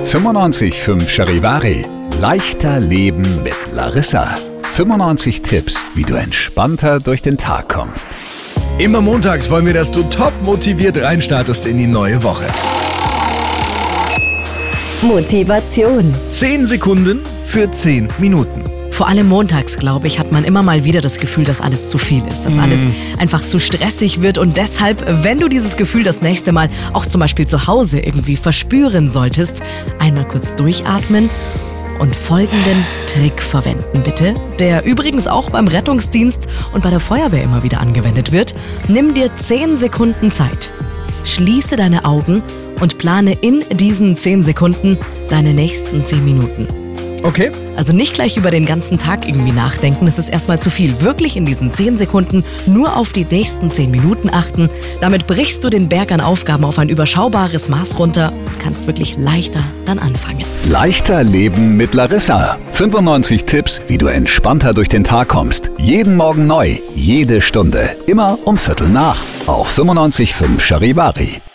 95.5 Charivari. Leichter Leben mit Larissa. 95 Tipps, wie du entspannter durch den Tag kommst. Immer montags wollen wir, dass du top motiviert reinstartest in die neue Woche. Motivation. 10 Sekunden für 10 Minuten. Vor allem montags, glaube ich, hat man immer mal wieder das Gefühl, dass alles zu viel ist, dass alles einfach zu stressig wird. Und deshalb, wenn du dieses Gefühl das nächste Mal auch zum Beispiel zu Hause irgendwie verspüren solltest, einmal kurz durchatmen und folgenden Trick verwenden, bitte, der übrigens auch beim Rettungsdienst und bei der Feuerwehr immer wieder angewendet wird. Nimm dir 10 Sekunden Zeit, schließe deine Augen und plane in diesen 10 Sekunden deine nächsten 10 Minuten. Okay. Also nicht gleich über den ganzen Tag irgendwie nachdenken, das ist erstmal zu viel. Wirklich in diesen 10 Sekunden nur auf die nächsten 10 Minuten achten. Damit brichst du den Berg an Aufgaben auf ein überschaubares Maß runter und kannst wirklich leichter dann anfangen. Leichter Leben mit Larissa. 95 Tipps, wie du entspannter durch den Tag kommst. Jeden Morgen neu, jede Stunde. Immer um 7:45 auf 95.5 Charivari.